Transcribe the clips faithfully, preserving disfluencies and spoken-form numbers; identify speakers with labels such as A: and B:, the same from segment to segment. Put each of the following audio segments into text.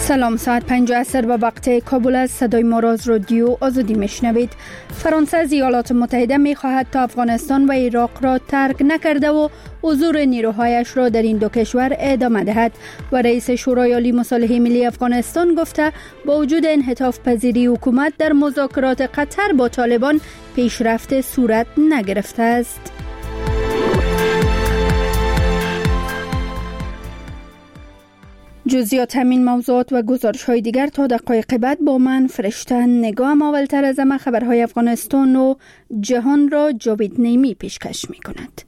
A: سلام، ساعت پنج عصر به وقت کابل از صدای ما را از رادیو آزادی میشنوید. فرانسه از ایالات متحده میخواهد تا افغانستان و عراق را ترک نکرده و حضور نیروهایش را در این دو کشور ادامه دهد و رئیس شورای عالی مصالحه ملی افغانستان گفته با وجود انعطاف پذیری حکومت در مذاکرات قطر با طالبان پیشرفت صورت نگرفته است. جزئیات همین موضوعات و گزارش های دیگر تا دقایق بعد با من فرشته نگاه. اولتر از همه خبرهای افغانستان و جهان را جاوید نیمی پیشکش می کند.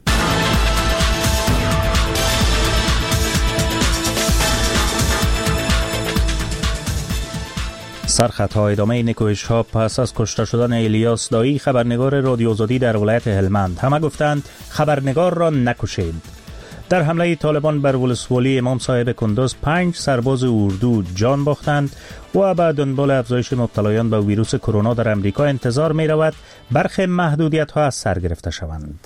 B: سرخطها ادامه نکوهش ها پس از کشته شدن الیاس دایی خبرنگار رادیو آزادی در ولایت هلمند. همه گفتند خبرنگار را نکشید. در حمله طالبان بر ولسوالی امام صاحب کندوز پنج سرباز اردو جان باختند و به دنبال افزایش مبتلایان به ویروس کرونا در امریکا انتظار می رود برخی محدودیت ها از سر گرفته شوند.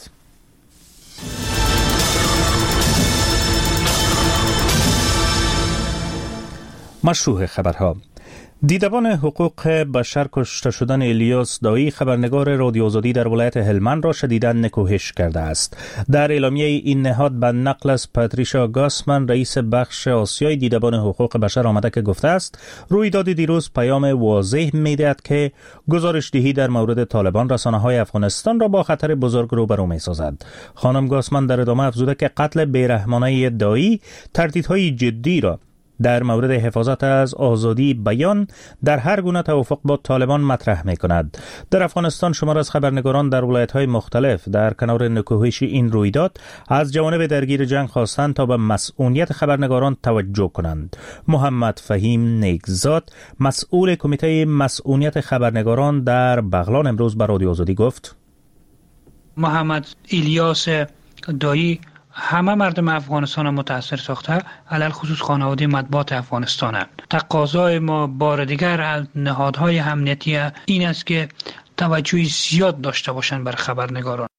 B: مشروع خبرها. دیدبان حقوق بشر کشته شدن الیاس دایی خبرنگار رادیو آزادی در ولایت هلمند را شدیداً نکوهش کرده است. در اعلامیه این نهاد به نقل از پاتریشا گاسمن رئیس بخش آسیای دیدبان حقوق بشر آمده که گفته است رویداد دیروز پیام واضح می‌دهد که گزارش دهی در مورد طالبان رسانه‌های افغانستان را با خطر بزرگ روبرو می‌سازد. خانم گاسمن در ادامه افزوده که قتل بیرحمانه دایی تهدیدهای جدی را در مورد حفاظت از آزادی بیان در هر گونه توافق با طالبان مطرح می کند. در افغانستان شمار از خبرنگاران در ولایت‌های مختلف در کنار نکوهش این رویداد از جوانب درگیر جنگ خواستند تا به مسئولیت خبرنگاران توجه کنند. محمد فهیم نیکزاد مسئول کمیته مسئولیت خبرنگاران در بغلان امروز به رادیو آزادی گفت:
C: محمد الیاس دایی همه مردم افغانستان متاثر ساخته، علل خصوص خانواده مطبوعات افغانستان. تقاضای ما بار دیگر از نهادهای امنیتی این است که توجه زیاد داشته باشند بر خبرنگاران.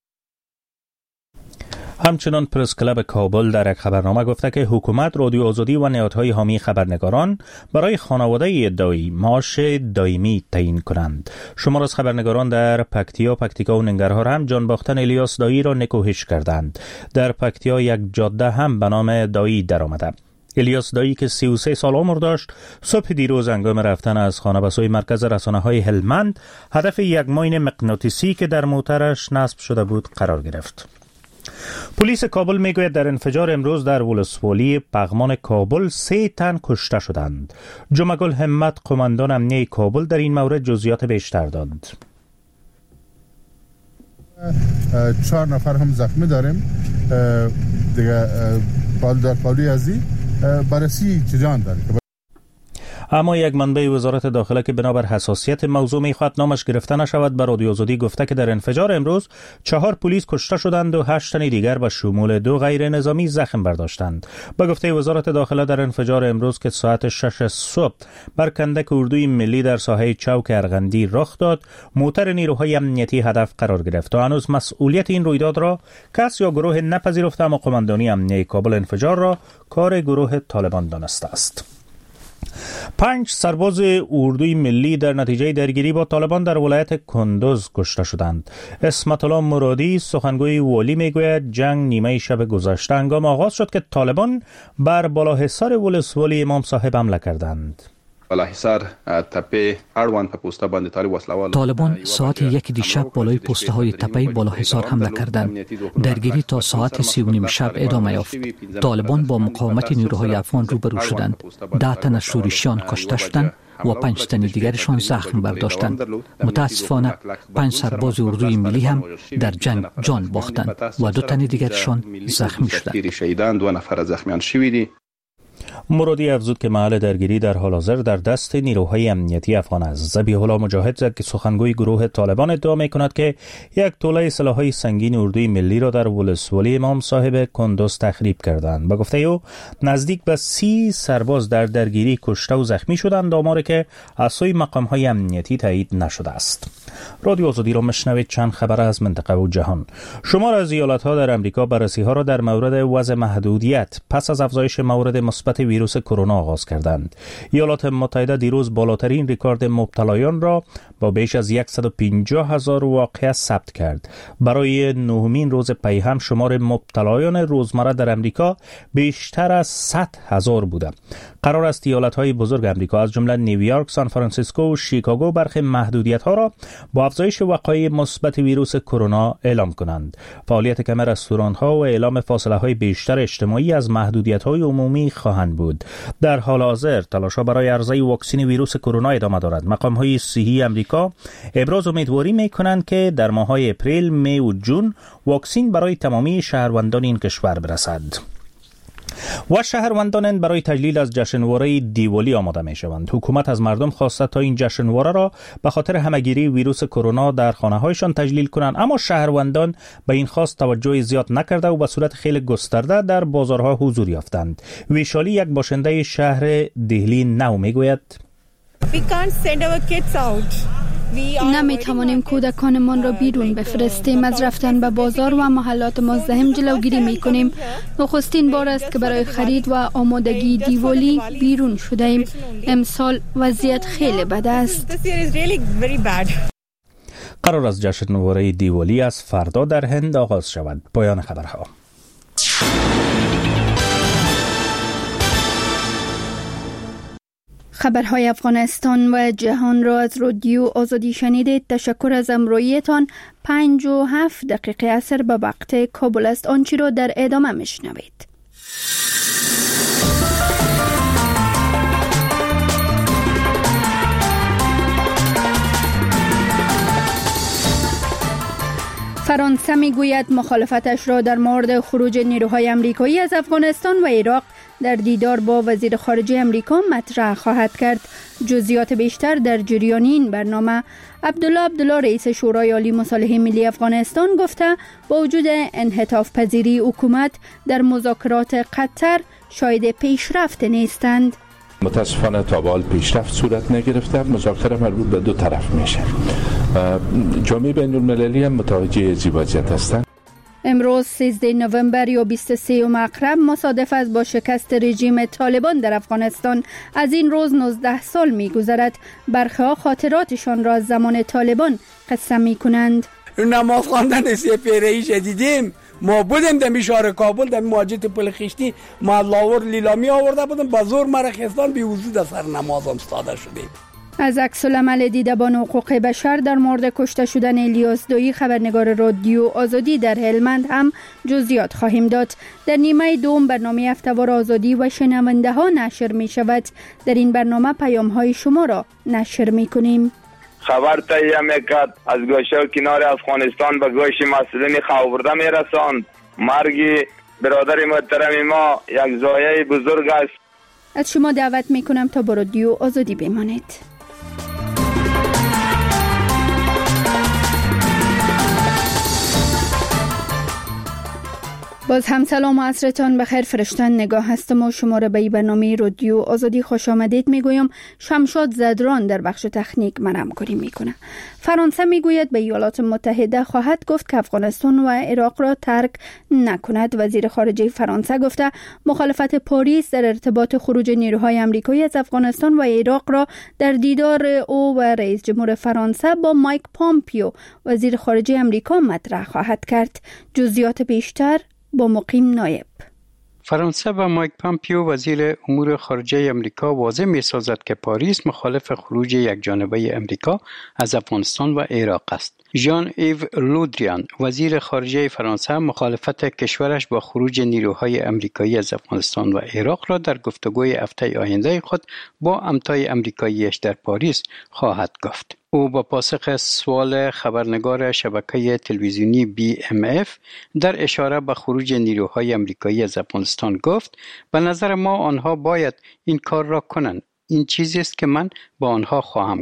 B: همچنان پرس کلب کابل در یک خبرنامه گفته که حکومت رادیو آزادی و نهادهای حامی خبرنگاران برای خانواده دایی معاش دائمی تعیین کنند. شمار از خبرنگاران در پکتیا، پکتیکا و ننگرهار هم جان باختن الیاس دایی را نکوهش کردند. در پکتیا یک جاده هم به نام دایی درآمده. الیاس دایی که سی و سه سال عمر داشت صبح دیروز هنگام رفتن از خانه به سوی مرکز رسانه‌های هلمند هدف یک ماین مغناطیسی که در موترش نصب شده بود قرار گرفت. پلیس کابل میگوید در انفجار امروز در ولسوالی پغمان کابل سه تن کشته شدند. جمعگل همت قماندان امنیه کابل در این مورد جزئیات بیشتر داد.
D: چهار نفر هم زخمی داریم دیگه. پالدار پاولی ازی بررسی جان داره.
B: اما یک منبع وزارت داخله که بنابر حساسیت موضوع میخواد نامش گرفته نشود به رادیو آزادی گفته که در انفجار امروز چهار پلیس کشته شدند و هشت تن دیگر به شمول دو غیر نظامی زخم برداشتند. با گفته وزارت داخله در انفجار امروز که ساعت شش صبح بر کندک اردوی ملی در ساحه چوک ارغندی رخ داد، موتر نیروهای امنیتی هدف قرار گرفت. تا هنوز مسئولیت این رویداد را کس یا گروه نپذیرفته، اما قماندانی امنیه کابل انفجار را کار گروه طالبان دانسته است. پنج سرباز اردوی ملی در نتیجه درگیری با طالبان در ولایت کندوز کشته شدند. اسمت الله مرادی سخنگوی والی میگوید جنگ نیمه شب گذشته هنگام آغاز شد که طالبان بر بالاحصار ولسوالی امام صاحب حمله کردند.
E: طالبان ساعت یک دیشب بالای پسته های تپه بالاحصار حمله کردند. درگیری تا ساعت سی و نیم شب ادامه یافت. طالبان با مقاومت نیروهای افغان روبرو شدند. ده تن از شورشیان کشته شدند و پنج تن دیگرشان زخم برداشتند. متاسفانه پنج سرباز اردوی ملی هم در جنگ جان باختند و دو تن دیگرشان زخمی شدند.
B: مرادی افزود که محل درگیری در حال حاضر در دست نیروهای امنیتی افغان است. ذبیح الله مجاهد زد که سخنگوی گروه طالبان ادعا می‌کند که یک توله سلاح‌های سنگین اردوی ملی را در ولسوالی امام صاحب کندوز تخریب کردند. با گفته او نزدیک به سی سرباز در درگیری کشته و زخمی شدند، آماری که از سوی مقام‌های امنیتی تایید نشده است. رادیو آزادی را میشنوید. چند خبر از منطقه و جهان. شمار از ایالت‌ها در آمریکا بررسی‌ها را در مورد وضع محدودیت پس از افزایش موارد مثبت ویروس کرونا آغاز کردند. ایالات متحده دیروز بالاترین رکورد مبتلایان را با بیش از صد و پنجاه هزار واقعه ثبت کرد. برای نهمین روز پی هم شمار مبتلایان روزمره در امریکا بیشتر از صد هزار بوده. قرار است ایالت‌های بزرگ امریکا از جمله نیویورک، سان فرانسیسکو و شیکاگو برخی محدودیت‌ها را با افزایش وقایع مثبت ویروس کرونا اعلام کنند. فعالیت کم رستوران‌ها و اعلام فاصله‌های بیشتر اجتماعی از محدودیت‌های عمومی خواهند بود. در حال حاضر تلاش‌ها برای عرضه واکسن ویروس کرونا ادامه دارد. مقام‌های صحی امریکا ابراز امیدواری می‌کنند که در ماه‌های اپریل، می و جون واکسن برای تمامی شهروندان این کشور برسد. و شهروندان برای تجلیل از جشنواره دیوالی آماده می شوند. حکومت از مردم خواسته تا این جشنواره را به خاطر همهگیری ویروس کرونا در خانه هایشان تجلیل کنند، اما شهروندان به این خواست توجه زیاد نکرده و به صورت خیلی گسترده در بازارها حضور یافتند. ویشالی، یک باشنده شهر دهلی نو، می گوید
F: We can't send our kids out.
A: نمی توانیم کودکانمان را بیرون بفرستیم. از رفتن به بازار و محلات مزدحم جلوگیری می کنیم. نخستین بار است که برای خرید و آمادگی دیوالی بیرون شده ایم. امسال وضعیت خیلی بد است.
B: قرار است جشنواره دیوالی از فردا در هند آغاز شود. پایان خبرها.
A: خبرهای افغانستان و جهان را از رادیو آزادی شنیدید. تشکر از همراهیتان. پنج و هفت دقیقه عصر به وقت کابل است. آنچه را در ادامه میشنوید. فرانسه میگوید مخالفتش را در مورد خروج نیروهای آمریکایی از افغانستان و عراق در دیدار با وزیر خارجه آمریکا مطرح خواهد کرد. جزئیات بیشتر در جریان این برنامه. عبدالله عبدالله رئیس شورای عالی مصالحه ملی افغانستان گفته با وجود انعطاف پذیری حکومت در مذاکرات قطر شاهد پیشرفت نیستند.
G: متاسفانه تا به حال پیشرفت صورت نگرفته. مذاکره مربوط به دو طرف میشه. جامعه بین المللی هم متوجه زیبازیت هستند.
A: امروز سیزده نوامبر یا بیست و سوم اکتبر مصادف است با شکست رژیم طالبان در افغانستان. از این روز نوزده سال می‌گذرد. برخی‌ها خاطراتشان را از زمان طالبان قصه می‌کنند.
H: نماز خواندن سه پیره‌ای شدیدیم. ما بودیم در شهر کابل در مواجهت پل خشتی، ما لاور لیلامی آورده بودم، با زور مرا خستان بی وجود سر نمازم ساده شدیم.
A: از عکس‌العمل دیدبان حقوق بشر در مورد کشته شدن الیاس دایی خبرنگار رادیو آزادی در هلمند هم جزئیات خواهیم داد. در نیمه دوم برنامه هفته‌وار آزادی و شنونده ها نشر می شود. در این برنامه پیام های شما را نشر می کنیم.
I: خبر تهیه میکرد از گوشه کنار افغانستان به گوش مسئولین خاورده می رساند. مرگ برادر محترم ما یک ضایعه بزرگ است.
A: از شما دعوت می کنم تا با رادیو آزادی بمانید. باز هم سلام و عصرتان بخیر. فرشتن نگاه هستم و شما را به این برنامه رادیو آزادی خوش آمدید میگویم. شمشاد زدران در بخش تکنیک من همکاری میکنه. فرانسه میگوید به ایالات متحده خواهد گفت که افغانستان و عراق را ترک نکند. وزیر خارجه فرانسه گفته مخالفت پاریس در ارتباط خروج نیروهای آمریکایی از افغانستان و عراق را در دیدار او و رئیس جمهور فرانسه با مایک پامپیو وزیر خارجه آمریکا مطرح خواهد کرد. جزئیات بیشتر با مقیم نایب.
J: فرانسه و مایک پامپیو وزیر امور خارجه امریکا واضح می سازد که پاریس مخالف خروج یک جانبه امریکا از افغانستان و عراق است. ژان ایو لودریان وزیر خارجه فرانسه مخالفت کشورش با خروج نیروهای امریکایی از افغانستان و عراق را در گفتگوی هفته آینده خود با همتای امریکاییش در پاریس خواهد گفت. او با پاسخ سوال خبرنگار شبکه تلویزیونی بی ام اف در اشاره به خروج نیروهای امریکایی از افغانستان گفت به نظر ما آنها باید این کار را کنند. این چیزی است که من با آنها خواهم گفت.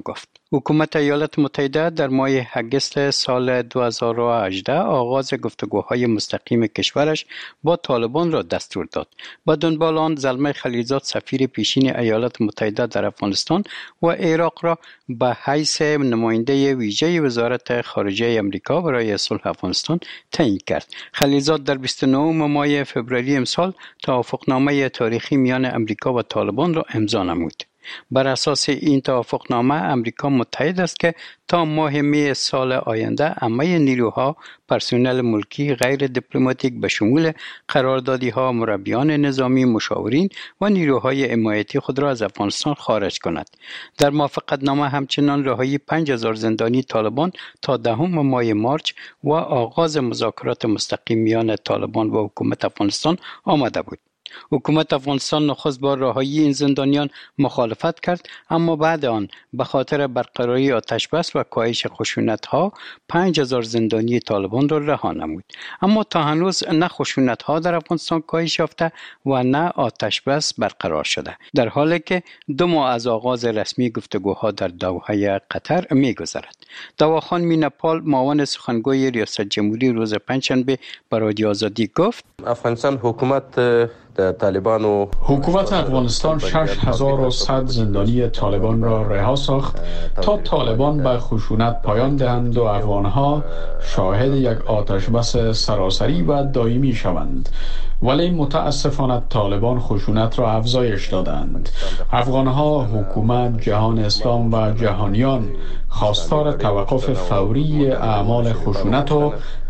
J: حکومت ایالات متحده در ماه اگست سال دو هزار و هجده آغاز گفتگوهای مستقیم کشورش با طالبان را دستور داد. با دنبال آن زلمه خلیلزاد سفیر پیشین ایالات متحده در افغانستان و عراق را به حیث نماینده ویژه وزارت خارجه امریکا برای صلح افغانستان تعیین کرد. خلیلزاد در بیست و نهم ماه فوریه امسال توافقنامه تاریخی میان امریکا و طالبان را امضا نمود. بر اساس این توافقنامه امریکا متحد است که تا ماه می سال آینده همه نیروها، پرسنل ملکی غیر دیپلماتیک به شمول قراردادی‌ها، مربیان نظامی، مشاورین و نیروهای حمایتی خود را از افغانستان خارج کند. در موافقتنامه همچنان رهایی پنج هزار زندانی طالبان تا دهم ماه مارچ و آغاز مذاکرات مستقیم میان طالبان و حکومت افغانستان آمده بود. حکومت افغانستان نخست با رهایی این زندانیان مخالفت کرد، اما بعد آن به خاطر برقراری آتشبس و کاهش خشونت‌ها پنج هزار زندانی طالبان را رها نمود. اما تا هنوز نه خشونت‌ها در افغانستان کاهش یافته و نه آتشبس برقرار شده، در حالی که دو ماه از آغاز رسمی گفتگوها در دوحه قطر می‌گذرد. دواخان میناپال، معاون سخنگوی ریاست جمهوری، روز پنجشنبه به رادیو آزادی گفت:
K: افغانستان حکومت طالبان و
L: حکومت افغانستان شش هزار و صد زندانی طالبان را رها ساخت تا طالبان به خشونت پایان دهند و افغانها شاهد یک آتشبس سراسری و دائمی شوند. ولی متاسفانه طالبان خشونت را افزایش دادند. افغانها، حکومت، جهان اسلام و جهانیان خواستار توقف فوری اعمال خشونت و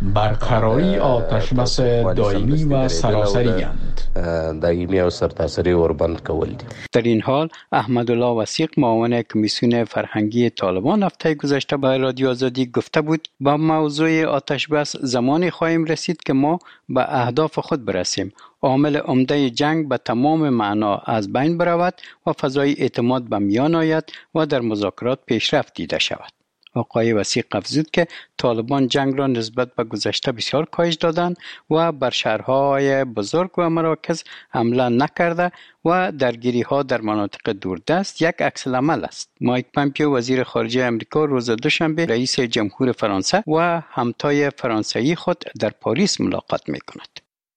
L: برقراری آتشبس دائمی و سراسری اند.
K: دائمی و سرتاسری وربند کول دي.
J: در این حال احمدالله وثیق، معاون کمیسیون فرهنگی طالبان، هفته گذشته به رادیو آزادی گفته بود: با موضوع آتشبس زمانی خواهیم رسید که ما به اهداف خود برسیم، عامل عمده جنگ به تمام معنا از بین برود و فضای اعتماد به میان آید و در مذاکرات پیشرفت دیده شود. آقای وثیق افزود که طالبان جنگ را نسبت به گذشته بسیار کاهش دادند و بر شهرهای بزرگ و مراکز حمله نکرده و درگیری ها در مناطق دوردست یک عکس العمل است. مایک پامپیو، وزیر خارجه امریکا، روز دوشنبه رئیس جمهور فرانسه و همتای فرانسوی خود در پاریس ملاقات می کند.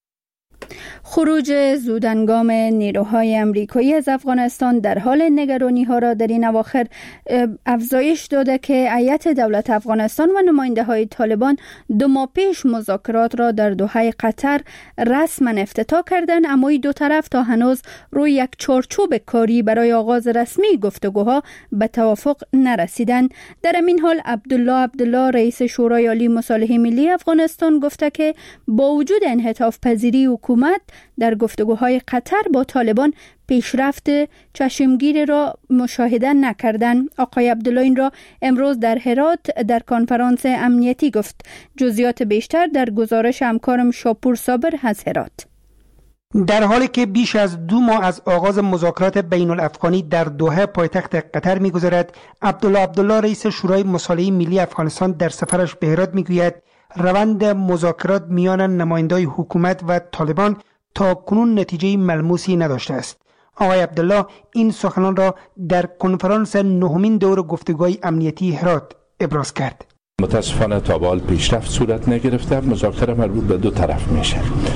A: خروج زودهنگام نیروهای امریکایی از افغانستان در حال نگرانی ها را در این اواخر افزایش داده که هیئت دولت افغانستان و نماینده های طالبان دو ماه پیش مذاکرات را در دوحه قطر رسما افتتاح کردند، اما این دو طرف تا هنوز روی یک چارچوب کاری برای آغاز رسمی گفتگوها به توافق نرسیدند. در این حال عبدالله عبدالله، رئیس شورای عالی مصالحه ملی افغانستان، گفته که با وجود انعطاف پذیری حکومت در گفتگوهای قطر با طالبان پیشرفت چشمگیر را مشاهده نکردند. آقای عبدالله این را امروز در هرات در کنفرانس امنیتی گفت. جزئیات بیشتر در گزارش همکارم شاپور صابر از هرات.
M: در حالی که بیش از دو ماه از آغاز مذاکرات بین الافغانی در دوحه پایتخت قطر می‌گذرد، عبدالله عبدالله، رئیس شورای مصالحه ملی افغانستان، در سفرش به هرات می‌گوید روند مذاکرات میان نمایندگان حکومت و طالبان تا کنون نتیجه ملموسی نداشته است. آقای عبدالله این سخنان را در کنفرانس نهمین دور گفتگوهای امنیتی هرات ابراز کرد.
G: متاسفانه تا به حال پیشرفت صورت نگرفته. مذاکره مربوط به دو طرف میشه.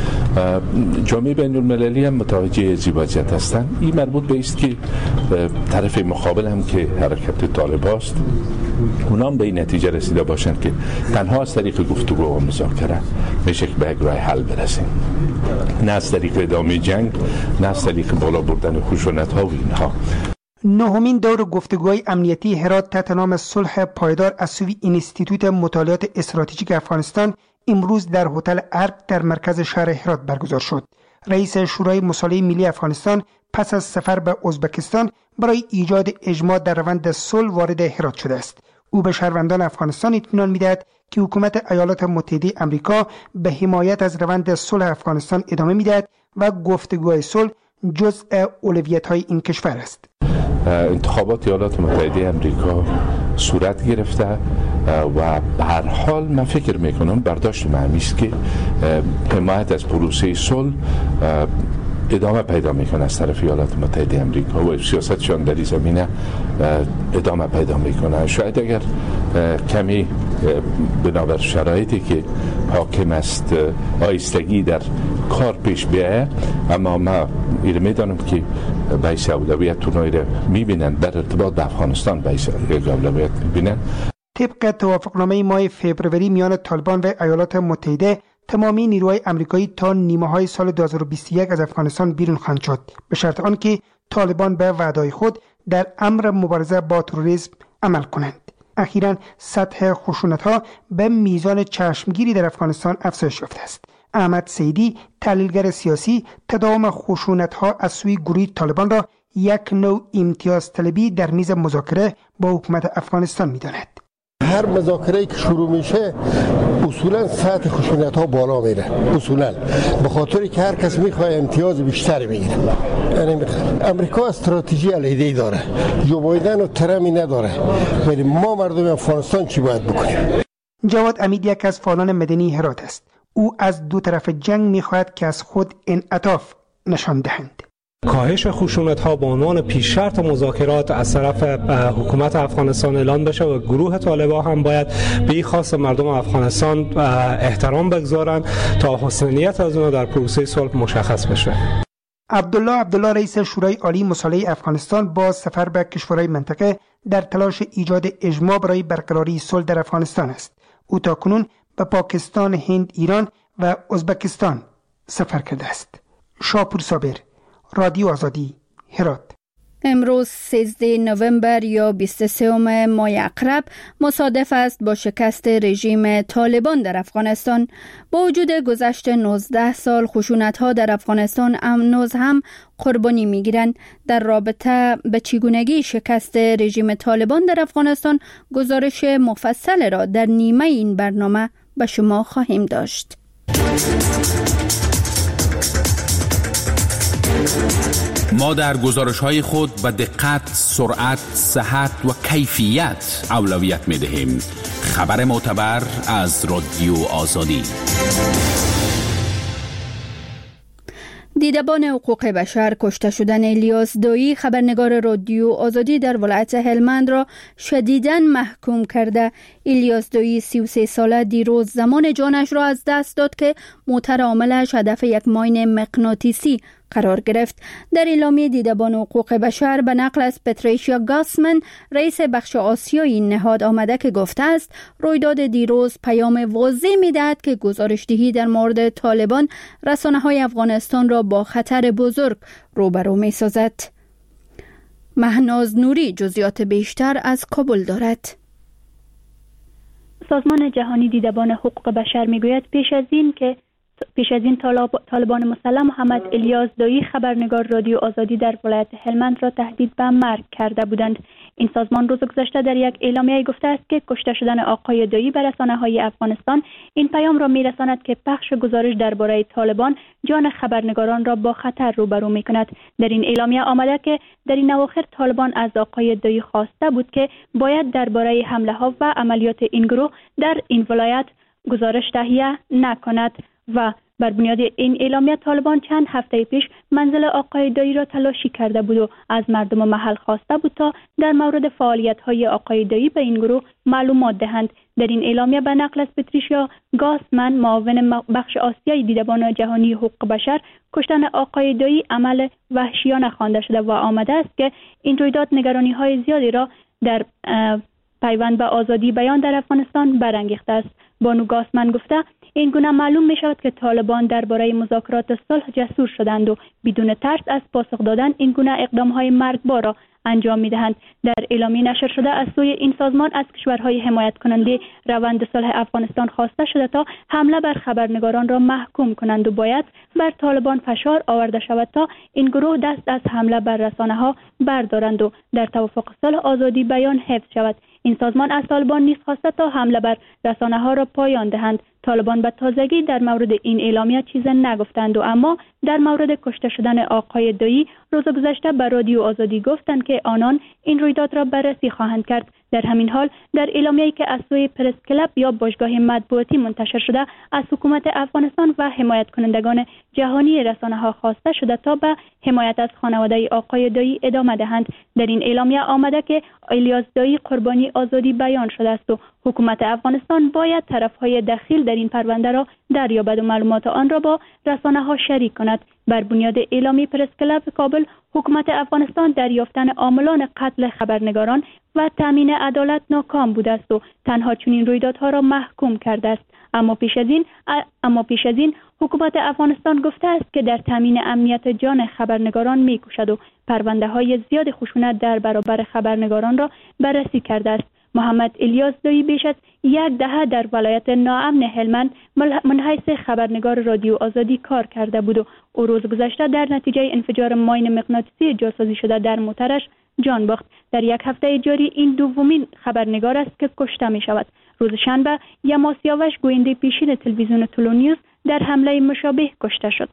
G: جامعه بین المللی هم متوجه از این وضعیت هستند. این مربوط به است که طرف مقابل هم که حرکت طالب است، اونا هم به این نتیجه رسیده باشند که تنها از طریق گفتگو و مذاکره میشه که به یک راه حل برسیم، نه از طریق ادامه جنگ، نه از طریق بالا بردن خشونت ها و اینها.
M: نهمین دور گفتگوهای امنیتی هرات تحت نام صلح پایدار از سوی اینستیتوت مطالعات استراتژیک افغانستان امروز در هتل ارک در مرکز شهر هرات برگزار شد. رئیس شورای مصالحه ملی افغانستان پس از سفر به ازبکستان برای ایجاد اجماع در روند صلح وارد هرات شده است. او به شهروندان افغانستان اطمینان می‌دهد که حکومت ایالات متحده آمریکا به حمایت از روند صلح افغانستان ادامه می‌دهد و گفتگوهای صلح جزء اولویت‌های این کشور است.
G: انتخابات ایالات متحده آمریکا صورت گرفته و به هر حال من فکر میکنم برداشت من است که حمایت از پروسه صلح ادامه پیدا میکنه از طرف ایالات متحده آمریکا و سیاستشان در این زمینه ادامه پیدا میکنه. شاید اگر کمی بنابر شرایطی که حاکم است آیستگی در کار پیش بیایه، اما ما ایره میدانم که بحث اولویت تونایی را میبینن در ارتباط به افغانستان بحث اولویت میبینن.
M: طبق توافقنامه ماه فبروری میان طالبان و ایالات متحده، تمامی نیروهای آمریکایی تا نیمه های سال دو هزار و بیست و یک از افغانستان بیرون خواهند شد، به شرط آنکه طالبان به وعده‌های خود در امر مبارزه با تروریسم عمل کنند. اخیراً سطح خشونت‌ها به میزان چشمگیری در افغانستان افزایش یافته است. احمد سیدی، تحلیلگر سیاسی، تداوم خشونت‌ها از سوی گروه طالبان را یک نوع امتیاز طلبی در میز مذاکره با حکومت افغانستان می‌داند.
N: هر مذاکره‌ای که شروع میشه اصولا سطح خشونت‌ها بالا میره، اصولا به خاطری که هر کس میخواد امتیاز بیشتری بگیره. یعنی امریکا استراتژی علیحده‌ای داره، جو بایدن و ترمی نداره، ولی ما مردم افغانستان چی باید بکنیم؟
M: جواد امید یک از فعالان مدنی هرات است. او از دو طرف جنگ میخواهد که از خود انعطاف نشان دهند.
O: کاهش خشونت‌ها به عنوان پیش شرط مذاکرات از طرف حکومت افغانستان اعلان بشه و گروه طالبان هم باید به این خواست مردم افغانستان احترام بگذارند تا حسن نیت از اونها در پروسه صلح مشخص بشه.
M: عبدالله عبدالله رئیس شورای عالی مصالحه افغانستان با سفر به کشورهای منطقه در تلاش ایجاد اجماع برای برقراری صلح در افغانستان است. او تاکنون به پاکستان، هند، ایران و ازبکستان سفر کرده است. شاپور صابر، رادیو آزادی، هرات.
A: امروز سیزده نوامبر یا بیست و سوم ماه عقرب مصادف است با شکست رژیم طالبان در افغانستان. با وجود گذشت نوزده سال، خشونت‌ها در افغانستان امروز هم قربانی می‌گیرند. در رابطه به چگونگی شکست رژیم طالبان در افغانستان گزارش مفصل را در نیمه این برنامه به شما خواهیم داشت.
P: ما در گزارش‌های خود به دقت، سرعت، صحت و کیفیت اولویت می‌دهیم. خبر معتبر از رادیو آزادی.
A: دیدبان حقوق بشر کشته شدن الیاس دایی، خبرنگار رادیو آزادی در ولایت هلمند را شدیداً محکوم کرده. الیاس دایی سی و سه ساله دیروز زمان جانش را از دست داد که موتر عاملش هدف یک ماین مغناطیسی قرار گرفت. در اعلامیه دیدبان حقوق بشر به نقل از پتریشیا گاسمن، رئیس بخش آسیایی نهاد آمده که گفته است رویداد دیروز پیام واضح می‌دهد که گزارش‌دهی در مورد طالبان رسانه‌های افغانستان را با خطر بزرگ روبرو می‌سازد. مهناز نوری جزئیات بیشتر از کابل دارد.
Q: سازمان جهانی دیدبان حقوق بشر می‌گوید پیش از این که پیش از این طالبان مسلح محمد الیاس دایی، خبرنگار رادیو آزادی در ولایت هلمند را تهدید به مرگ کرده بودند. این سازمان روز گذشته در یک اعلامیه گفته است که کشته شدن آقای دایی به رسانه‌های افغانستان این پیام را می‌رساند که پخش گزارش درباره طالبان جان خبرنگاران را با خطر روبرو می‌کند. در این اعلامیه آمده که در این اواخر طالبان از آقای دایی خواسته بود که باید درباره حمله‌ها و عملیات این گروه در این ولایت گزارش تهیه نکند و بر بنیاد این اعلامیه طالبان چند هفته پیش منزل آقای دایی را تلاشی کرده بود و از مردم محل خواسته بود تا در مورد فعالیت‌های آقای دایی به این گروه معلومات دهند. در این اعلامیه به نقل از پتریشیا گاسمن، معاون بخش آسیایی دیدبان جهانی حقوق بشر، کشتن آقای دایی عمل وحشیانه خوانده شده و آمده است که این رویداد نگرانی‌های زیادی را در پیوند به آزادی بیان در افغانستان برانگیخته است. بانو گاسمن گفته این گونه معلوم می شود که طالبان درباره مذاکرات صلح جسور شدند و بدون ترس از پاسخ دادن این گونه اقدام‌های مرگبار را انجام می‌دهند. در اعلامیه نشر شده از سوی این سازمان از کشورهای حمایت کننده روند صلح افغانستان خواسته شده تا حمله بر خبرنگاران را محکوم کنند و باید بر طالبان فشار آورده شود تا این گروه دست از حمله بر رسانه‌ها بردارند و در توافق صلح آزادی بیان حفظ شود. این سازمان از طالبان نیز خواسته تا حمله بر رسانه‌ها را پایان دهند. طالبان به تازگی در مورد این اعلامیه چیزی نگفتند و اما در مورد کشته شدن آقای دایی روز گذشته به رادیو آزادی گفتند که آنان این رویداد را بررسی خواهند کرد. در همین حال در اعلامیه‌ای که از سوی پرس کلاب یا باشگاه مطبوعاتی منتشر شده از حکومت افغانستان و حمایت کنندگان جهانی رسانه‌ها خواسته شده تا به حمایت از خانواده آقای دایی ادامه دهند. در این اعلامیه آمده که الیاس دایی قربانی آزادی بیان شده است و حکومت افغانستان باید طرف‌های دخیل در این پرونده را دریابد و معلومات آن را با رسانه‌ها شریک کند. بر بنیاد اعلامیه پرس کلاب کابل، حکومت افغانستان در یافتن عاملان قتل خبرنگاران و تامین عدالت ناکام بوده است و تنها چنین رویدادها را محکوم کرده است. اما پیش از این اما پیش از این حکومت افغانستان گفته است که در تامین امنیت جان خبرنگاران می‌کوشد و پرونده‌های زیاد خشونت در برابر خبرنگاران را بررسی کرده است. محمد الیاس دایی بیش از یک دهه در ولایت ناامن هلمند منحیث خبرنگار رادیو آزادی کار کرده بود و او روز گذشته در نتیجه انفجار ماین مغناطیسی جاسازی شده در موترش جان باخت. در یک هفته جاری این دومین خبرنگار است که کشته می شود. روز شنبه یما سیاوش گوینده پیشین تلویزیون تولو نیوز در حمله مشابه کشته شد.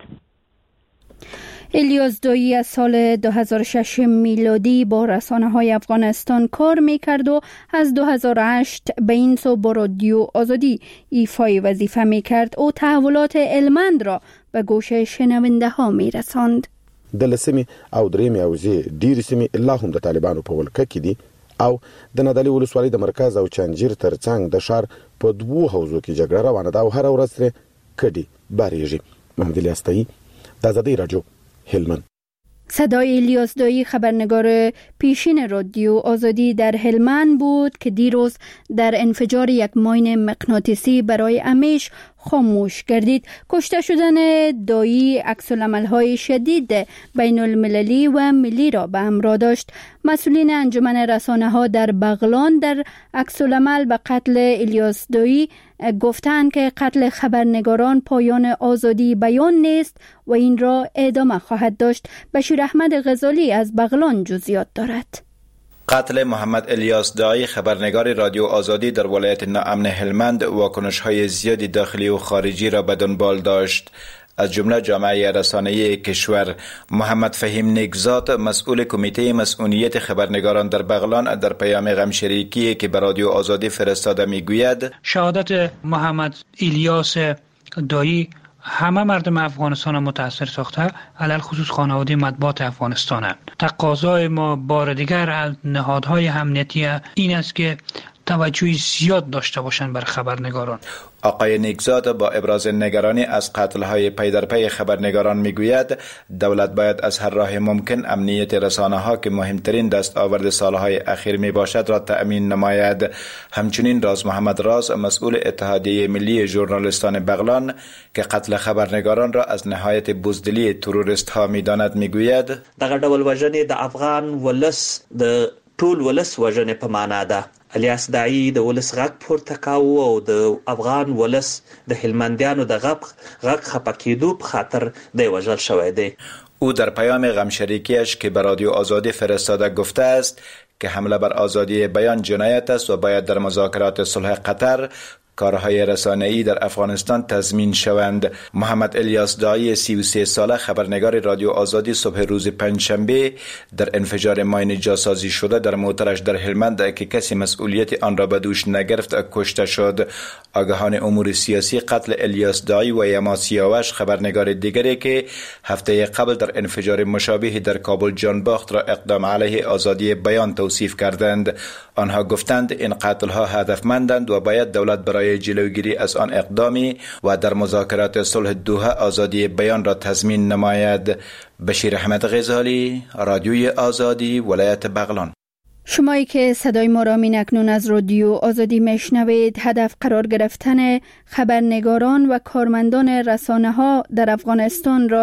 A: الیاس دایی از سال دو هزار و شش میلادی با رسانه‌های افغانستان کار می‌کرد و از دو هزار و هشت به این سو با رادیو آزادی ایفای وظیفه می‌کرد و تحولات هلمند را به گوش شنونده‌ها می‌رساند.
R: د لسمې او درېمې حوزې ډېرې سیمې لا هم د طالبانو په ولکه کې دي او د نادعلي ولسوالۍ د مرکز او چنجیر ترڅنګ د ښار په دوو حوزو کې جګړه روانه ده او هره ورځ ترې کډې بارېږي. محمد الیاس دایی، د آزادی رادیو، هلمند.
A: صدای الیاس دایی خبرنگار پیشین رادیو آزادی در هلمند بود که دیروز در انفجار یک ماین مغناطیسی برای همیشه خاموش گردید. کشته شدن دایی عکس‌العمل‌های شدید بین المللی و ملی را به همراه داشت. مسئولین انجمن رسانه‌ها در بغلان در عکس‌العمل به قتل الیاس دایی گفتند که قتل خبرنگاران پایان آزادی بیان نیست و این را ادامه خواهد داشت. بشیر احمد غزالی از بغلان جزئیات دارد.
S: قتل محمد الیاس دایی خبرنگار رادیو آزادی در ولایت ناامن هلمند واکنش‌های زیادی داخلی و خارجی را به دنبال داشت. از جمله جامعه رسانه‌ای کشور. محمد فهیم نیکزاد مسئول کمیته مسئولیت خبرنگاران در بغلان در پیام غمشریکی که به رادیو آزادی فرستاده میگوید
C: شهادت محمد الیاس دایی همه مردم افغانستان متاثر ساخته، علل خصوص خانواده مطبوعات افغانستان. تقاضای ما بار دیگر نهادهای امنیتی این است که توجه زیاد داشته باشند بر خبرنگاران.
S: آقای نیکزاد با ابراز نگرانی از قتل‌های پی در پی خبرنگاران میگوید دولت باید از هر راه ممکن امنیت رسانه‌ها که مهمترین دستاورد سالهای اخیر میباشد را تأمین نماید. همچنین راز محمد راز مسئول اتحادیه ملی ژورنالیستان بغلان که قتل خبرنگاران را از نهایت بزدلی تروریست ها میداند میگوید
T: دغه ډول وژنې د افغان ولس د ټول ولس وژنې په معنا ده. الیاس دایی د ولس غږ پورته کاوه او د افغان ولس د هلمندیانو د غږ غږ خفه کېدو په خاطر دی وژل شوی دی.
S: او در پیام غمشریکیش که به رادیو آزادی فرستاده گفته است که حمله بر آزادی بیان جنایت است و باید در مذاکرات صلح قطر کارهای رسانه‌ای در افغانستان تضمین شوند. محمد الیاس دایی سی و سه ساله خبرنگار رادیو آزادی صبح روز پنجشنبه در انفجار ماین جاسازی شده در موترش در هلمند که کسی مسئولیت آن را به دوش نگرفت کشته شد. آگاهان امور سیاسی قتل الیاس دایی و یما سیاوش خبرنگار دیگری که هفته قبل در انفجار مشابه در کابل جان باخت را اقدام علیه آزادی بیان توصیف کردند. آنها گفتند این قتل‌ها هدفمندند و باید دولت برای جلوگیری از آن اقدامی و در مذاکرات صلح دوحه آزادی بیان را تضمین نماید. بشیر احمد غزالی، رادیوی آزادی، ولایت بغلان.
A: شمایی که صدای ما را می اکنون از رادیو آزادی میشنوید، هدف قرار گرفتن خبرنگاران و کارمندان رسانه ها در افغانستان را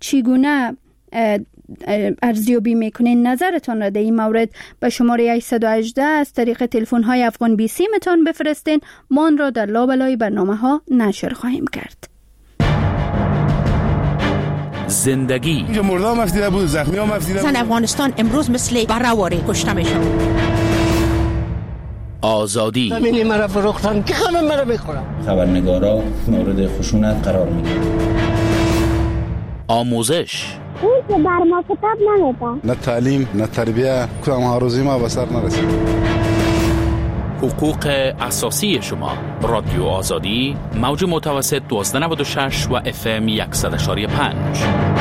A: چگونه ارزیابی میکنین؟ نظرتان را در این مورد به شماره هشت یک هشت از طریق تلفن های افغان بی سی متان بفرستین. ما آن را در لابلای برنامه ها نشر خواهیم کرد.
P: زندگی
D: مردم مفدیده بود، زخمی ها مفدیده بود.
U: زن افغانستان امروز مثل برهواری کشته میشن.
P: آزادی
U: زمینی مرا فروختن که همه مرا میخورن.
V: خبرنگارا مورد خشونت قرار میگیرن.
P: آموزش
W: اون که بر ما کتاب نمیده.
D: نه تعلیم نه تربیه، کدام ها روزی ما به سر نرسید.
P: حقوق اساسی شما. رادیو آزادی موج متوسط دوازده نود و شش و اف ام صد و یک و پنج.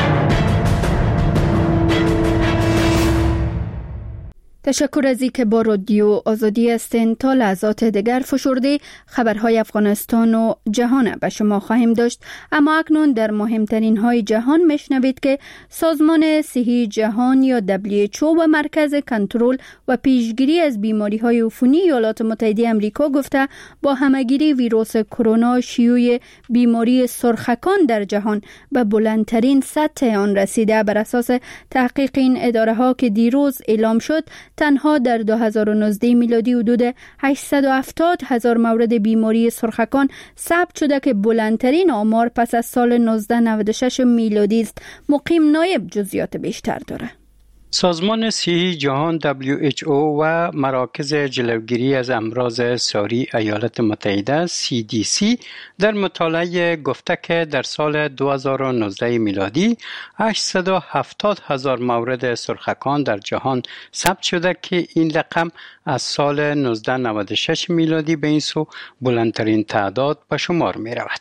A: تشکر از اینکه با رادیو آزادی هستین. تا لحظات دیگر فشرده خبرهای افغانستان و جهان به شما خواهیم داشت، اما اکنون در مهمترین های جهان میشنوید که سازمان صحی جهان یا دبلیو اچ او و مرکز کنترل و پیشگیری از بیماری های عفونی ایالات متحده آمریکا گفته با همگیری ویروس کرونا شیوع بیماری سرخکان در جهان به بلندترین سطح آن رسیده. بر اساس تحقیق این اداره ها که دیروز اعلام شد، تنها در دو هزار و نوزده میلادی حدود هشتصد و هفتاد هزار مورد بیماری سرخکان ثبت شده که بلندترین آمار پس از سال نوزده نود و شش میلادی است. مقیم نایب جزئیات بیشتر داره.
J: سازمان صحی جهان دبلیو اچ او و مراکز جلوگیری از امراض ساری ایالات متحده سی دی سی در مطالعه گفته که در سال دو هزار و نوزده میلادی هشتصد و هفتاد هزار مورد سرخکان در جهان ثبت شده که این رقم از سال نوزده نود و شش میلادی به این سو بلندترین تعداد به شمار می رود.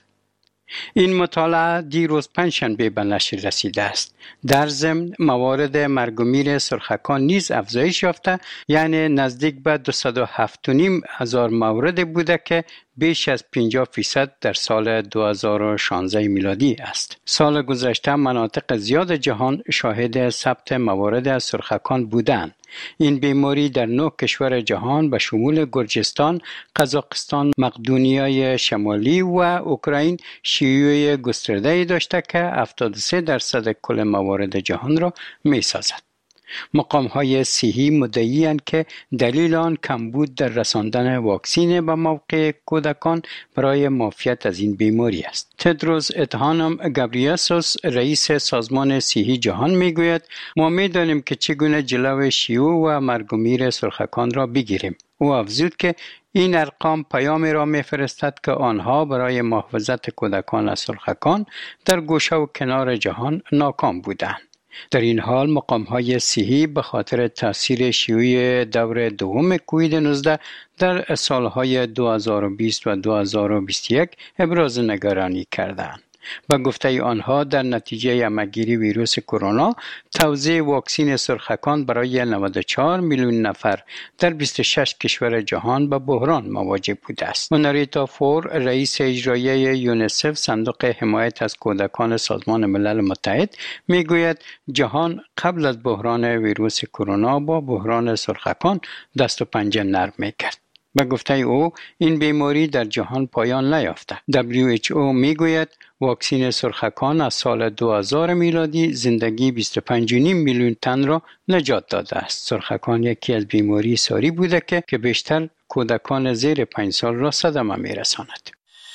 J: این مطالعه دیروز پنجشنبه به نشر رسیده است. در ضمن موارد مرگ و میر سرخکان نیز افزایش یافته، یعنی نزدیک به دویست و هفت و نیم هزار مورد بوده که بیش از پنجاه فیصد در سال دو هزار و شانزده میلادی است. سال گذشته مناطق زیاد جهان شاهد ثبت موارد از سرخکان بودند. این بیماری در نه کشور جهان به شمول گرجستان، قزاقستان، مقدونیای شمالی و اوکراین شیوع گسترده‌ای داشته که هفتاد و سه درصد کل موارد جهان را می‌سازد. مقام‌های صحی مدعی‌اند که دلیل آن کمبود در رساندن واکسین به موقع کودکان برای معافیت از این بیماری است. تدروس ادهانم گابریاسوس رئیس سازمان صحی جهان میگوید ما می‌دانیم که چگونه جلو شیوع و مرگ و میر سرخکان را بگیریم. او افزود که این ارقام پیامی را می‌فرستد که آنها برای محافظت کودکان از سرخکان در گوشه و کنار جهان ناکام بودند. در این حال مقام‌های صحی به خاطر تاثیر شیوع دور دوم کووید نوزده در سالهای دو هزار و بیست و دو هزار و بیست و یک ابراز نگرانی کردند. به گفته آنها در نتیجه همه‌گیری ویروس کرونا توزیع واکسین سرخکان برای نود و چهار میلیون نفر در بیست و شش کشور جهان به بحران مواجه بوده است. موناریتا فور رئیس اجرایی یونیسف صندوق حمایت از کودکان سازمان ملل متحد میگوید جهان قبل از بحران ویروس کرونا با بحران سرخکان دست و پنجه نرم میکرد. به گفته او این بیماری در جهان پایان نیافته. دبلیو اچ او میگوید واکسین سرخکان از سال دو هزار میلادی زندگی بیست و پنج و نیم میلیون تن را نجات داده است. سرخکان یکی از بیماری ساری بوده که که بیشتر کودکان زیر پنج سال را صدمه میرساند.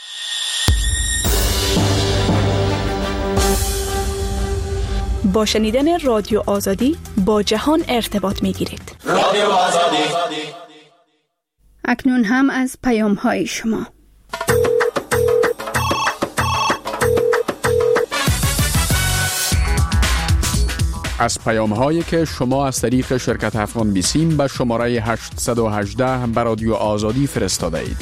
E: با شنیدن رادیو آزادی با جهان ارتباط میگیرید.
A: رادیو آزادی. اکنون هم از پیام های شما.
L: از پیام هایی که شما از طریق شرکت افغان بیسیم به شماره هشتصد و هجده به رادیو آزادی فرستاده اید.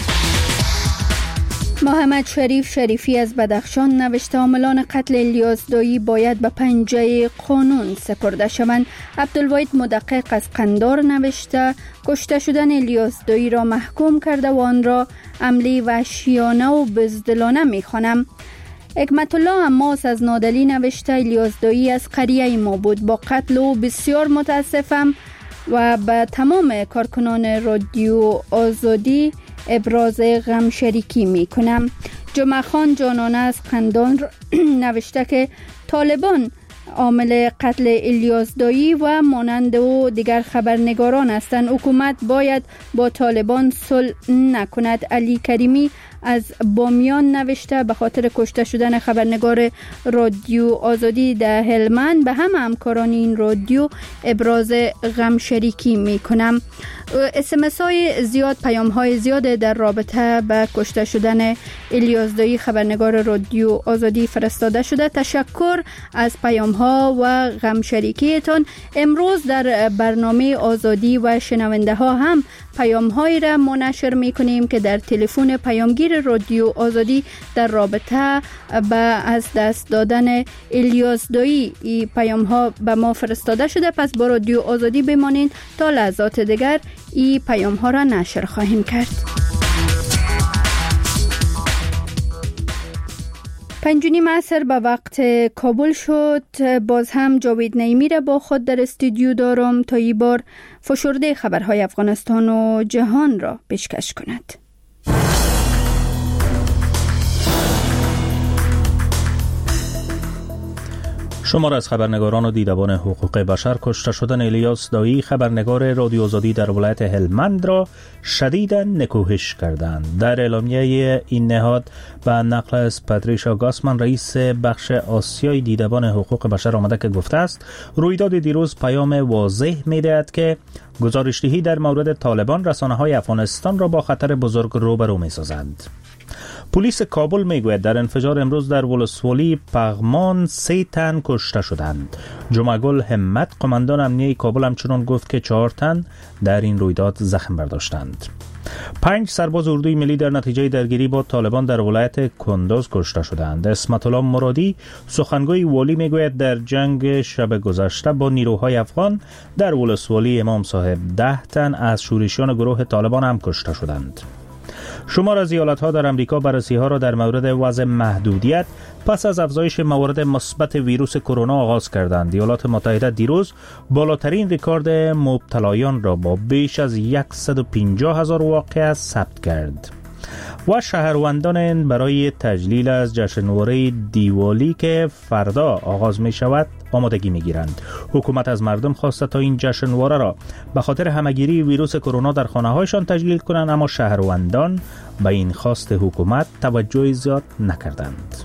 A: محمد شریف شریفی از بدخشان نوشته عاملان قتل الیاس دایی باید به پنجه قانون سپرده شوند. عبدالواحد مدقق از قندار نوشته کشته شدن الیاس دایی را محکوم کرده و آن را عملی وحشیانه و بزدلانه می‌خوانم. حکمت الله عماس از نادلی نوشته الیاس دایی از قریه ما بود، با قتل او بسیار متاسفم و به تمام کارکنان رادیو آزادی ابراز غم شریکی می کنم. جمعه خان جانانه از قندار نوشته که طالبان عامل قتل الیاس دایی و مانند او دیگر خبرنگاران هستند. حکومت باید با طالبان صلح نکند. علی کریمی از بامیان نوشته به خاطر کشته شدن خبرنگار رادیو آزادی در هلمند به همه همکاران این رادیو ابراز غم شریکی می کنم. اس ام اس های زیاد، پیام های زیاد در رابطه به کشته شدن الیاس دایی خبرنگار رادیو آزادی فرستاده شده. تشکر از پیام ها و غمشریکیتان. امروز در برنامه آزادی و شنونده ها هم پیام هایی را منشر می کنیم که در تلفن پیامگیر رادیو آزادی در رابطه با از دست دادن الیاس دایی ای پیام ها به ما فرستاده شده. پس با رادیو آزادی بمانید تا لحظات دیگر ای پیام ها را نشر خواهیم کرد. پنج و نیم عصر به وقت کابل شد. باز هم جاوید نعیمی را با خود در استودیو دارم تا این بار فشرده خبرهای افغانستان و جهان را پیشکش کند.
B: شمار از خبرنگاران و دیدبان حقوق بشر کشته شدن الیاس دایی خبرنگار رادیو آزادی در ولایت هلمند را شدیداً نکوهش کردند. در اعلامیه این نهاد به نقل از پاتریشا گاسمن رئیس بخش آسیای دیدبان حقوق بشر آمده که گفته است رویداد دیروز پیام واضح می‌دهد که گزارش‌دهی در مورد طالبان رسانه‌های افغانستان را با خطر بزرگ روبرو می‌سازند. پلیس کابل میگوید در انفجار امروز در ولسوالی پغمان سه تن کشته شدند. جمعگل همت قماندان امنیه کابل همچنان گفت که چهار تن در این رویداد زخم برداشتند. پنج سرباز اردوی ملی در نتیجه درگیری با طالبان در ولایت کندوز کشته شدند. اسمت الله مرادی سخنگوی والی میگوید در جنگ شب گذشته با نیروهای افغان در ولسوالی امام صاحب ده تن از شورشیان گروه طالبان هم کشته شدند. شمار از ایالت‌ها در امریکا بررسی‌ها را در مورد وضع محدودیت پس از افزایش موارد مثبت ویروس کرونا آغاز کردند. ایالات متحده دیروز بالاترین رکورد مبتلایان را با بیش از صد و پنجاه هزار واقعه ثبت کرد. و شهروندان برای تجلیل از جشنواره دیوالی که فردا آغاز می شود آمادگی می گیرند. حکومت از مردم خواسته تا این جشنواره را به خاطر همگیری ویروس کرونا در خانه هایشان تجلیل کنند، اما شهروندان به این خواست حکومت توجه زیاد نکردند.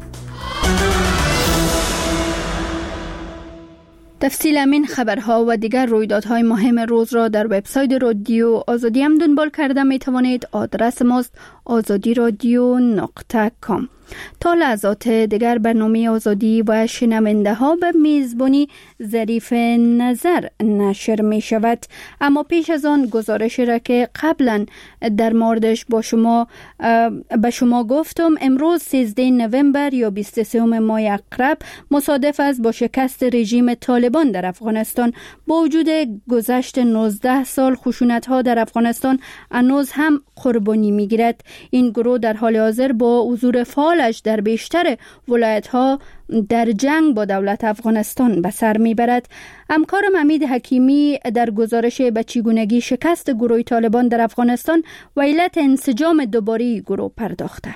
A: تفصیل همین خبرها و دیگر رویدادهای مهم روز را در وبسایت رادیو آزادی هم دنبال کرده می توانید. آدرس ماست آزادی رادیو نقطه کام. تا لحظات دیگر برنامه آزادی و شنونده ها به میزبانی ظریف نظر نشر می شود. اما پیش از آن گزارش را که قبلا در موردش با شما به شما گفتم، امروز سیزده نوامبر یا بیست و سوم ماه اقرب مصادف است با شکست رژیم طالبان در افغانستان. با وجود گذشت نوزده سال خشونت ها در افغانستان هنوز هم قربانی می گیرد. این گروه در حال حاضر با حضور فعالش در بیشتر ولایت ها در جنگ با دولت افغانستان به سر میبرد. همکارم حمید حکیمی در گزارش به چگونگی شکست گروه طالبان در افغانستان و علت انسجام دوباره گروه پرداخته.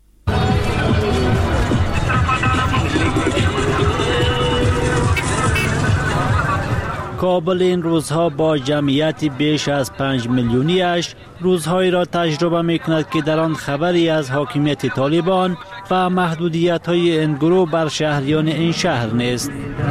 F: کابل این روزها با جمعیت بیش از پنج میلیونیش روزهایی را تجربه می کند که در آن خبری از حاکمیت طالبان و محدودیت های این گروه بر شهریان این شهر نیست.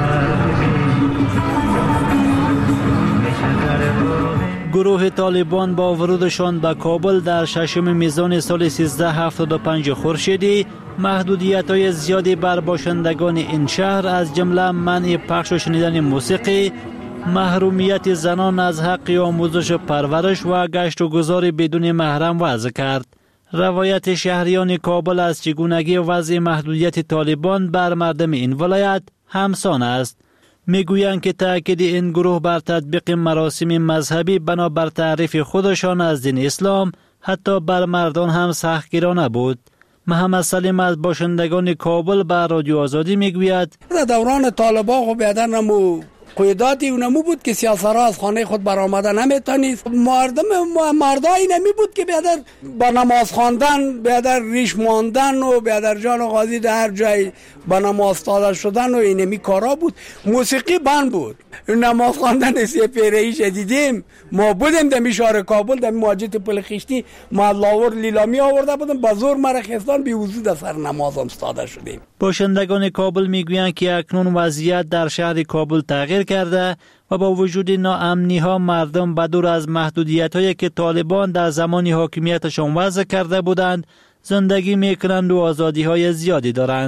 F: گروه طالبان با ورودشان به کابل در ششم میزان سال سیزده هفتاد و پنج خورشیدی محدودیت های زیادی بر باشندگان این شهر از جمله منع پخش و شنیدن موسیقی، محرومیت زنان از حق آموزش و پرورش و گشت و گذار بدون محرم وضع کرد. روایت شهریان کابل از چگونگی وضع محدودیت طالبان بر مردم این ولایت همسان است. میگویند که تأکید این گروه بر تطبیق مراسم مذهبی بنابر تعریف خودشان از دین اسلام حتی بر مردان هم سختگیرانه بود. محمد سلیم از باشندگان کابل بر رادیو آزادی میگوید
H: در دوران طالبان خب بیادر نمو قیداتی اونمو بود که سیاسرها از خانه خود برآمده نمیتونید. مردم مردایی نمی بود که بیادر با نماز خواندن، بیادر ریش ماندن و بیادر جان غازی در هر جای با نماز داده شدن و اینمی کارا بود. موسیقی بند بود. نماز خواندن سی پیرهی شدیدیم. ما بودیم در شهر کابل در مواجهت پل خشتی ما لاور لیلامی آورده بودم با زور مرخصان بی وجود سر نمازم استاده شدیم.
F: باشندگان کابل میگویند که اکنون وضعیت در شهر کابل تغییر کرده و با وجود ناامنی ها مردم بدور از محدودیت هایی که طالبان در زمان حاکمیتشان وضع کرده بودند زندگی میکنند و آزادی های زیادی دارند.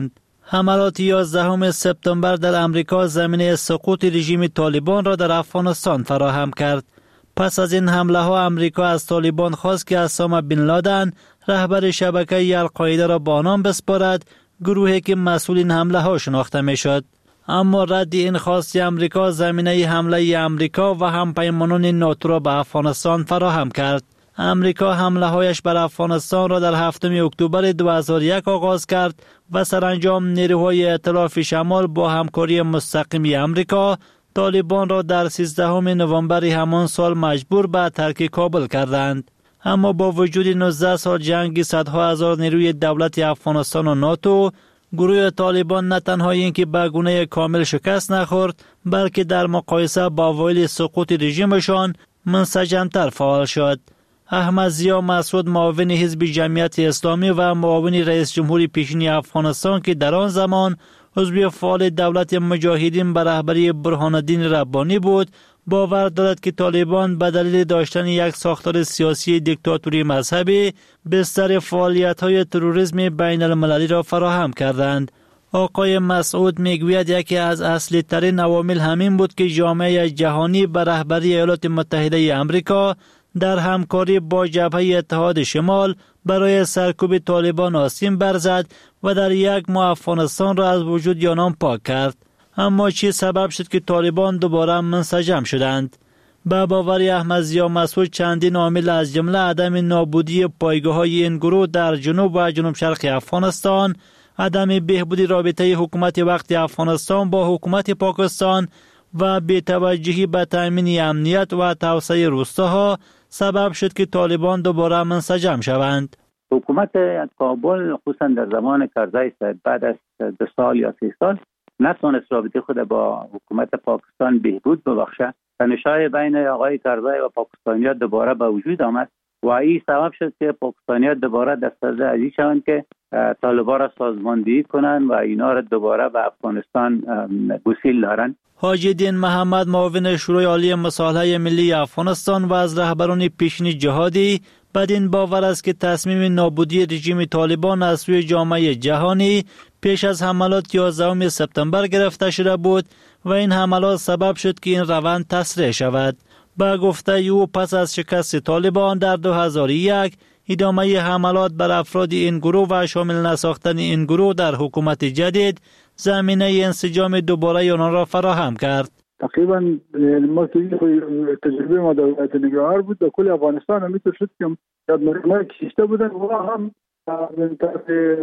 F: حملات یازدهم سپتامبر در امریکا زمینه سقوط رژیم طالبان را در افغانستان فراهم کرد. پس از این حمله ها امریکا از طالبان خواست که اسامه بن لادن رهبر شبکه القاعده را به آنان بسپارد، گروهی که مسئول این حمله ها شناخته می شد. اما رد این خواست امریکا زمینه حمله امریکا و همپیمانان ناتو را به افغانستان فراهم کرد. امریکا حمله هایش بر افغانستان را در هفتم اکتبر دو هزار و یک آغاز کرد و سرانجام نیروهای ائتلاف شمال با همکاری مستقیم امریکا طالبان را در سیزدهم نوامبر همان سال مجبور به ترک کابل کردند. اما با وجود نوزده سال جنگ صدها هزار نیروی دولت افغانستان و ناتو، گروه طالبان نه تنها اینکه به گونه کامل شکست نخورد، بلکه در مقایسه با اوایل سقوط رژیمشان منسجم‌تر فعال شد. احمد ضیا مسعود، معاون حزب جمعیت اسلامی و معاون رئیس جمهور پیشین افغانستان که در آن زمان عضو فعال دولت مجاهدین به رهبری برهان الدین ربانی بود، باور دارد که طالبان به دلیل داشتن یک ساختار سیاسی دیکتاتوری مذهبی بستر فعالیت‌های تروریسم بین المللی را فراهم کردند. آقای مسعود میگوید یکی از اصلی ترین عوامل همین بود که جامعه جهانی به رهبری ایالات متحده آمریکا در همکاری با جبهه اتحاد شمال برای سرکوب طالبان آستین برزد و در یک ماه افغانستان را از وجود آنان پاک کرد. اما چی سبب شد که طالبان دوباره منسجم شدند؟ به باور احمد ضیا مسعود چندین عامل از جمله عدم نابودی پایگاه‌های این گروه در جنوب و جنوب شرق افغانستان، عدم بهبودی رابطه حکومت وقت افغانستان با حکومت پاکستان و بی‌توجهی به تأمین امنیت و توسعه روستاها سبب شد که طالبان دوباره منسجم شوند.
I: حکومت کابل خصوصا در زمان کرزی بعد از دو سال یا سه سال نتونست رابطه خود با حکومت پاکستان بهبود ببخشه. تنش‌های بین آقای کرزی و پاکستانیان دوباره به وجود آمد و این سبب شد که پاکستانیان دوباره دست از ازی شوند که طالبان را سازماندهی کنند و اینا را دوباره به افغانستان گسیل دارند.
F: حاجی دین محمد، معاون شورای عالی مصالحه ملی افغانستان و از رهبران پیشین جهادی، بدین باور است که تصمیم نابودی رژیم طالبان از سوی جامعه جهانی پیش از حملات یازدهم سپتامبر گرفته شده بود و این حملات سبب شد که این روند تسریع شود. با گفته او پس از شکست طالبان در دو هزار و یک ادامه حملات بر افراد این گروه و شامل نساختن این گروه در حکومت جدید زمینه انسجام دوباره آنها را فراهم کرد.
K: تقریبا ما که تجربه ما در ولایت ننگرهار بود در کل افغانستان هم میتونست شد که یاد مرمه کشیشته بودن و هم من طرف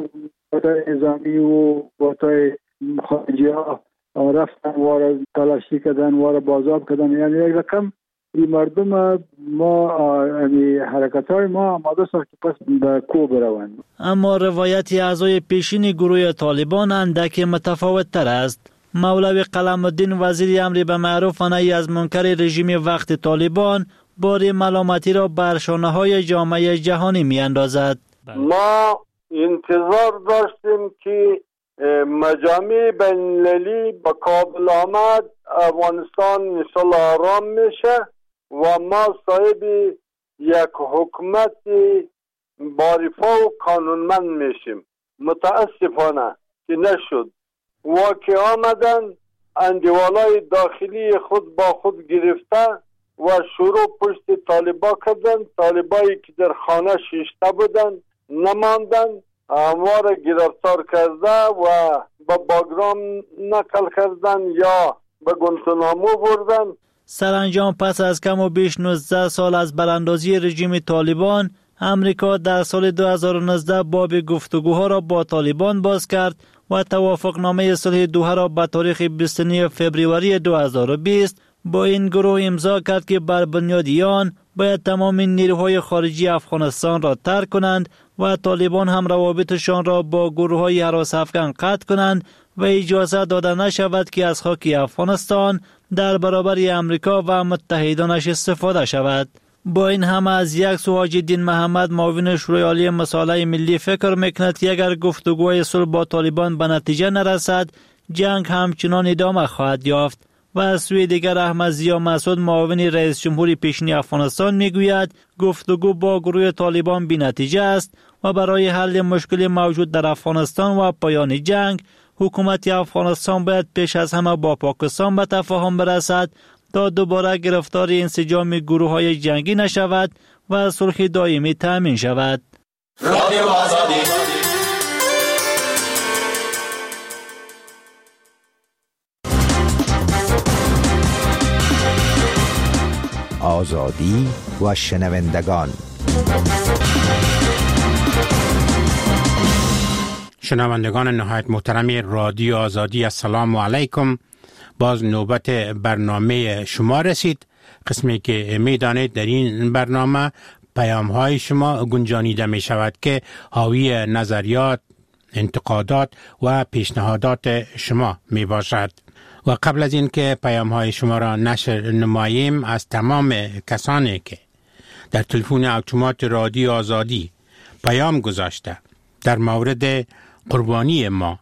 K: باتای نظامی و باتای خارجی ها رفتن وارا تلاشی کردن وارا بازاب کردن، یعنی یک رقم این مردم ما یعنی حرکت های ما آماده ساخت که پس به کو بروند.
F: اما روایت اعضای پیشین گروه طالبان اندک متفاوت تر است. مولوی قلم الدین وزیر امر به معروف و نهی از منکر رژیم وقت طالبان بار ملامتی را بر شانه‌های جامعه جهانی می اندازد.
W: ما انتظار داشتیم که مجامع بین‌المللی به کابل آمد، افغانستان انشالله آرام میشه و ما صاحب یک حکومت باریفا و قانونمند میشیم. متاسفانه که نشد. واقع آمدن اندیوالای داخلی خود با خود گرفته و شروع پشت طالبا کردن. طالبایی که در خانه شیشته بودن نماندن، همواره گرفتار کرده و به باگرام نقل کردن یا به گوانتانامو بردن.
F: سرانجام پس از کم و بیش نوزده سال از براندازی رژیم طالبان، امریکا در سال دو هزار و نوزده باب گفتگوها را با طالبان باز کرد و توافقنامه صلح دوحه را به تاریخ بیست و نه فوریه دو هزار و بیست با این گروه امضا کرد که بر بنیاد آن باید تمام نیروهای خارجی افغانستان را ترک کنند و طالبان هم روابطشان را با گروه‌های هراس افکن قطع کنند و اجازه داده نشود که از خاک افغانستان در برابر امریکا و متحدانش استفاده شود. با این همه از یک سو حاجی دین محمد، معاون شورای عالی مصالحه ملی، فکر میکند که اگر گفتگوهای صلح با طالبان به نتیجه نرسد، جنگ همچنان ادامه خواهد یافت. و از سوی دیگر احمد ضیا مسعود، معاون رئیس جمهور پیشین افغانستان، میگوید گفتگو با گروه طالبان بی نتیجه است و برای حل مشکل موجود در افغانستان و پایان جنگ حکومت افغانستان باید پیش از همه با پاکستان به تفاهم برسد تا دوباره گرفتار انسجام گروه های جنگی نشود و صلح دائمی تامین شود. رادیو آزادی.
G: آزادی و شنوندگان.
N: شنوندگان نهایت محترم رادیو آزادی، السلام علیکم. باز نوبت برنامه شما رسید، قسمی که میدانید در این برنامه پیام های شما گنجانیده می شود که حاوی نظریات، انتقادات و پیشنهادات شما می باشد. و قبل از این که پیام های شما را نشر نماییم، از تمام کسانی که در تلفن اتومات رادیو آزادی پیام گذاشته در مورد قربانی ما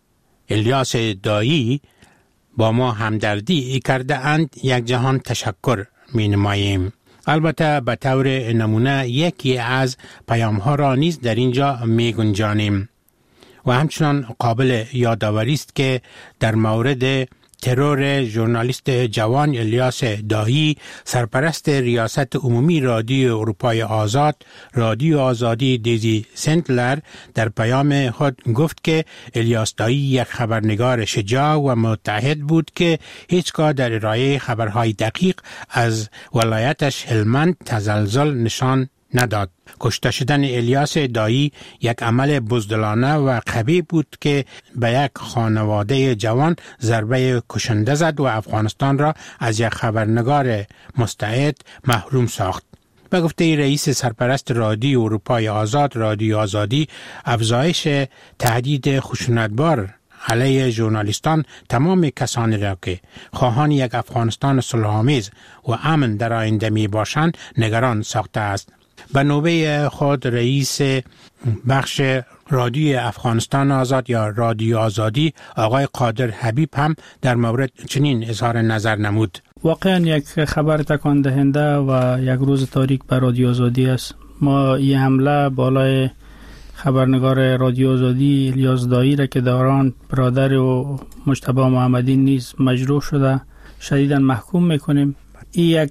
N: الیاس دایی با ما همدردی کرده اند، یک جهان تشکر می نماییم. البته به طور نمونه یکی از پیام ها را نیز در اینجا می گنجانیم و همچنان قابل یادآوری است که در مورد ترور ژورنالیست جوان الیاس دایی، سرپرست ریاست عمومی رادیو اروپای آزاد، رادیو آزادی دیزی سنتلر در پیام خود گفت که الیاس دایی یک خبرنگار شجاع و متعهد بود که هیچگاه در ارائه خبرهای دقیق از ولایتش هلمند تزلزل نشان نداد. کشته شدن الیاس دایی یک عمل بزدلانه و قبیح بود که به یک خانواده جوان ضربه کشنده زد و افغانستان را از یک خبرنگار مستعد محروم ساخت. به گفته رئیس سرپرست رادیو اروپای آزاد، رادیو آزادی، افزایش تهدید خشونتبار علیه ژورنالیستان تمام کسانی را که خواهان یک افغانستان صلح‌آمیز و امن در آینده می باشند نگران ساخته است. به نوبه خود رئیس بخش رادیو افغانستان آزاد یا رادیو آزادی آقای قادر حبیب هم در مورد چنین اظهار نظر نمود.
O: واقعا یک خبر تکان دهنده و یک روز تاریک بر رادیو آزادی است. ما این حمله بالای خبرنگار رادیو آزادی الیاس دایی را که داران برادر و مجتبی محمدی نیز مجروح شده شدیداً محکوم میکنیم. این یک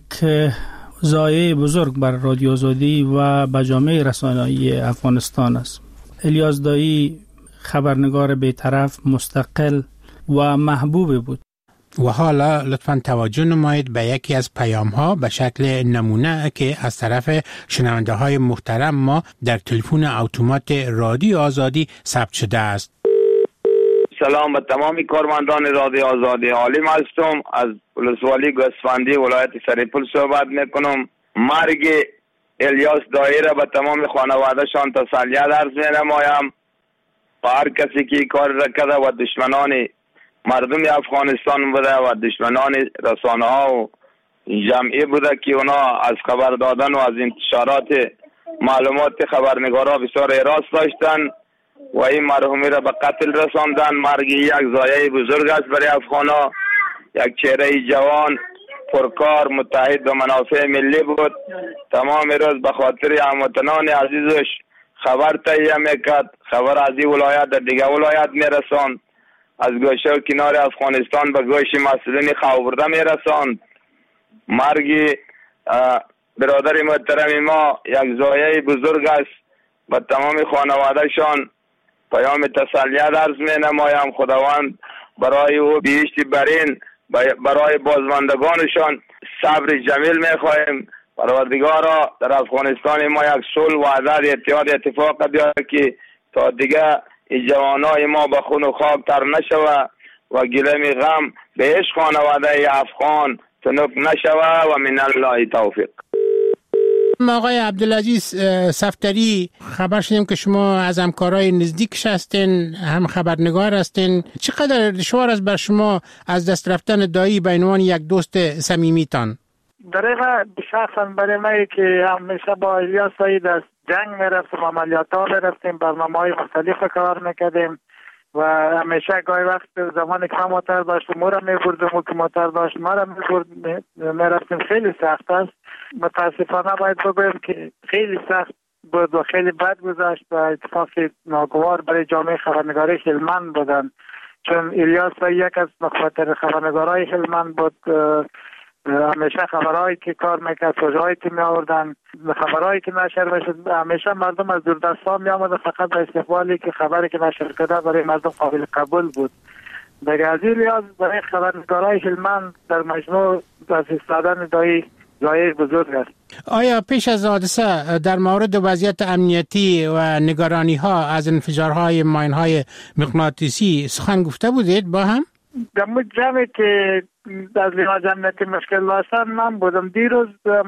O: ضایعه بزرگ بر رادیو آزادی و به جامعه رسانه‌ای افغانستان است. الیاس دایی خبرنگار بی‌طرف، مستقل و محبوب بود.
N: و حالا لطفاً توجه نمایید به یکی از پیام ها به شکل نمونه که از طرف شنونده های محترم ما در تلفن اتومات رادیو آزادی ثبت شده است.
X: سلام به تمامی کارمندان رادیو آزادی. عالم هستم، از ولسوالی گوسفندی ولایت سرپل صحبت میکنم. مرگ الیاس دایی را به تمام خانوادهشان تسلیت عرض می‌نمایم. و هر کسی که کار را کرده و دشمنان مردم افغانستان بوده و دشمنان رسانه ها و جمعی بوده که اونا از خبر دادن و از انتشارات معلومات خبرنگارا بسیار اراس داشتن و این مرحومی را به قتل رساندن. مرگ یک ضایعه بزرگ است برای افغانا. یک چهره جوان پرکار، متحد و منافع ملی بود. تمام روز به خاطر هموطنان عزیزش خبر تهیه میکرد، خبر از این ولایت در دیگه ولایت میرساند، از گوشه و کنار افغانستان به گوش مسئولین خاورده میرساند. مرگ برادر محترم ما یک ضایعه بزرگ است. به تمام خانوادهشان پیام تسلیت عرض می نمایم. خداوند برای او بهشت برین، برای بازماندگانشان صبر جمیل می خواهیم. پروردگارا در افغانستان ما یک صلح و عدد اتحاد اتفاق بیاره که تا دیگه این جوانای ما به خون و خاک تر نشوه و گلم غم به عشق خانواده افغان تنک نشوه و من الله توفیق.
N: آقای عبدالعزیز صفدری، خبر شدیم که شما از همکارای نزدیکش هستین، هم خبرنگار هستین. چقدر دشوار است بر شما از دست رفتن دایی به عنوان یک دوست صمیمیتان؟
Y: دقیقا شخصا برای من که همیشه با الیاس دایی در جنگ میرفتیم، عملیات ها میرفتیم، برنامه های مختلف کار میکردیم و همیشه گاهی وقت زمانی که موتر داشتیم ما را میبردیم و که موتر داشت ما را میبردیم میرفتیم. خیلی سخت است. متاسفانه باید بگویم که خیلی سخت بود و خیلی بد گذشت و اتفاق ناگوار برای جامعه خبرنگاری هلمند بودن چون الیاس یک از مخاطر خبرنگارای هلمند بود. همیشه خبرهایی که کار میکرد، پروژه‌هایی که می آوردن، خبرهایی که نشر میشد، همیشه مردم از دوردستان می آمدن فقط به استقبالی که خبری که نشر کرده برای مردم قابل قبول بود. در از الیاس برای خبرنگارای هلمند در مجموع از ایستادن دایی جای بزرگ است.
N: آیا پیش از حادثه در مورد وضعیت امنیتی و نگرانی ها از انفجارهای ماین های مغناطیسی سخن گفته بودید با هم؟
Y: در مجموعی که از لحاظ امنیتی مشکل داشتن من بودم. دیروز